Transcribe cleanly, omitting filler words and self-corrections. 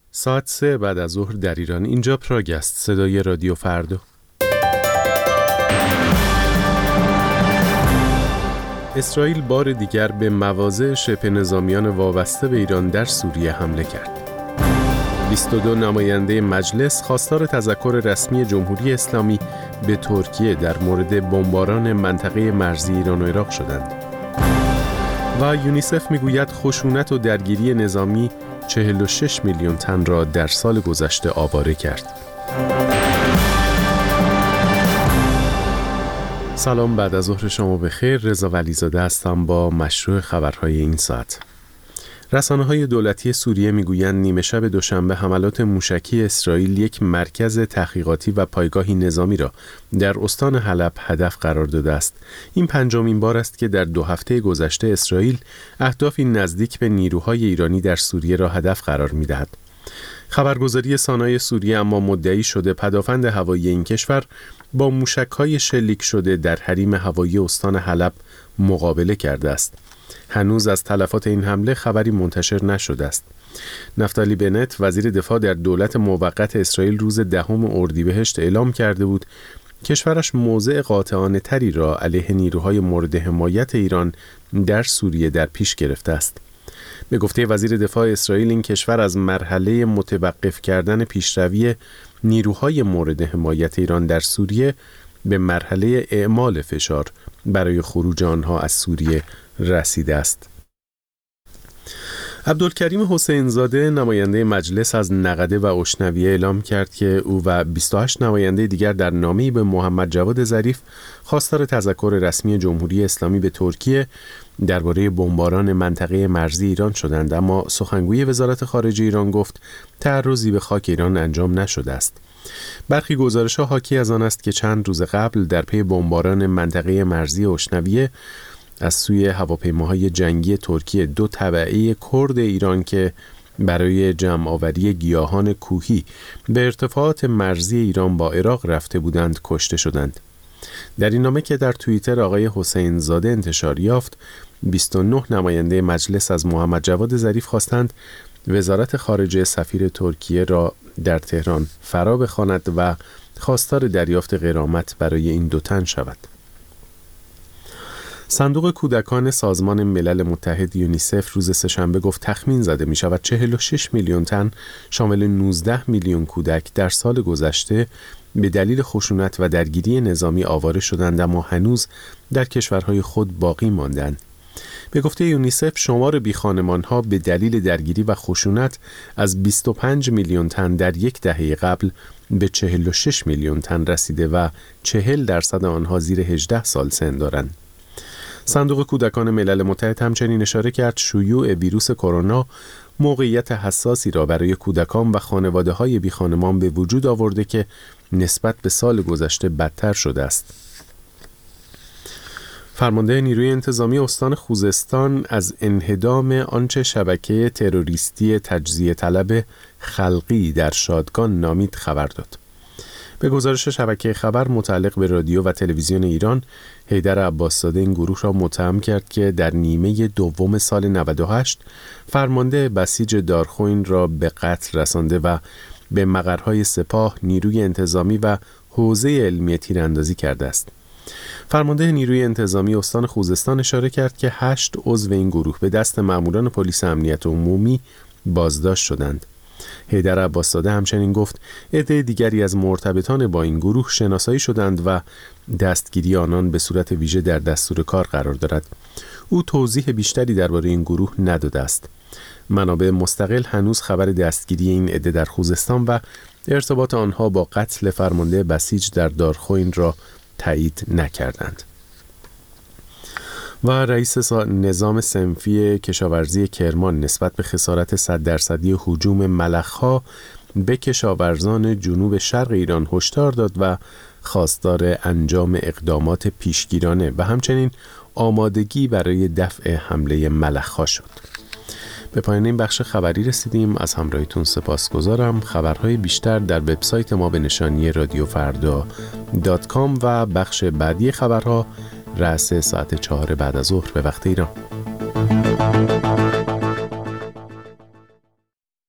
ساعت 3 بعد از ظهر در ایران. اینجا پراگ است، صدای رادیو فردا. اسرائیل بار دیگر به مواضع شبه نظامیان وابسته به ایران در سوریه حمله کرد. 22 نماینده مجلس خواستار تذکر رسمی جمهوری اسلامی به ترکیه در مورد بمباران منطقه مرزی ایران و عراق شدند. و یونیسف میگوید خشونت و درگیری نظامی 46 میلیون تن را در سال گذشته آواره کرد. سلام، بعد از ظهر شما بخیر. رضا ولیزاده هستم با مشروع خبرهای این ساعت. رسانه‌های دولتی سوریه میگویند نیمه شب دوشنبه حملات موشکی اسرائیل یک مرکز تحقیقاتی و پایگاهی نظامی را در استان حلب هدف قرار داده است. این پنجمین بار است که در 2 هفته گذشته اسرائیل اهدافی نزدیک به نیروهای ایرانی در سوریه را هدف قرار می‌دهد. خبرگزاری سانای سوریه اما مدعی شده پدافند هوایی این کشور با موشک‌های شلیک شده در حریم هوایی استان حلب مقابله کرده است. هنوز از تلفات این حمله خبری منتشر نشده است. نفتالی بنت وزیر دفاع در دولت موقت اسرائیل روز 10 اردیبهشت اعلام کرده بود کشورش موضع قاطعانه تری را علیه نیروهای مورد حمایت ایران در سوریه در پیش گرفته است. به گفته وزیر دفاع اسرائیل این کشور از مرحله متوقف کردن پیشروی نیروهای مورد حمایت ایران در سوریه به مرحله اعمال فشار برای خروج آنها از سوریه رسیده است. عبدالکریم حسین زاده نماینده مجلس از نقده و اشنویه اعلام کرد که او و 28 نماینده دیگر در نامه‌ای به محمد جواد ظریف خواستار تذکر رسمی جمهوری اسلامی به ترکیه درباره بمباران منطقه مرزی ایران شدند، اما سخنگوی وزارت خارجه ایران گفت تعرضی به خاک ایران انجام نشده است. برخی گزارش‌ها حاکی از آن است که چند روز قبل در پی بمباران منطقه مرزی اشنویه از سوی هواپیماهای جنگی ترکیه 2 تبعه کرد ایران که برای جمع‌آوری گیاهان کوهی به ارتفاعات مرزی ایران با عراق رفته بودند کشته شدند. در این نامه که در توییتر آقای حسین زاده انتشار یافت، 29 نماینده مجلس از محمد جواد ظریف خواستند وزارت خارجه سفیر ترکیه را در تهران فرا بخواند و خواستار دریافت غرامت برای این 2 تن شود. صندوق کودکان سازمان ملل متحد یونیسف روز سه‌شنبه گفت تخمین زده می شود 46 میلیون تن شامل 19 میلیون کودک در سال گذشته به دلیل خشونت و درگیری نظامی آواره شدند، اما هنوز در کشورهای خود باقی ماندند. به گفته یونیسف شمار بیخانمان‌ها به دلیل درگیری و خشونت از 25 میلیون تن در یک دهه قبل به 46 میلیون تن رسیده و 40% آنها زیر 18 سال سن دارند. صندوق کودکان ملل متحد همچنین اشاره کرد شیوع ویروس کرونا موقعیت حساسی را برای کودکان و خانواده‌های بیخانمان به وجود آورده که نسبت به سال گذشته بدتر شده است. فرمانده نیروی انتظامی استان خوزستان از انهدام آنچه شبکه تروریستی تجزیه طلب خلقی در شادگان نامید خبر داد. به گزارش شبکه خبر متعلق به رادیو و تلویزیون ایران، حیدر عباس‌زاده این گروه را متهم کرد که در نیمه دوم سال 98 فرمانده بسیج دارخوین را به قتل رسانده و به مقرهای سپاه، نیروی انتظامی و حوزه علمی تیراندازی کرده است. فرمانده نیروی انتظامی استان خوزستان اشاره کرد که 8 عضو این گروه به دست ماموران پلیس امنیت عمومی بازداشت شدند. حیدر عباس‌زاده همچنین گفت عده دیگری از مرتبطان با این گروه شناسایی شدند و دستگیری آنان به صورت ویژه در دستور کار قرار دارد. او توضیح بیشتری درباره این گروه نداده است. منابع مستقل هنوز خبر دستگیری این عده در خوزستان و ارتباط آنها با قتل فرمانده بسیج در دارخوین را تایید نکردند. و رئیس نظام صنفی کشاورزی کرمان نسبت به خسارت 100% هجوم ملخ‌ها به کشاورزان جنوب شرق ایران هشدار داد و خواستار انجام اقدامات پیشگیرانه و همچنین آمادگی برای دفع حمله ملخ‌ها شد. به پایان این بخش خبری رسیدیم. از همراهیتون سپاسگزارم. خبرهای بیشتر در وبسایت ما به نشانی radiofarda.com و بخش بعدی خبرها رأس ساعت 4 بعد از ظهر به وقت ایران.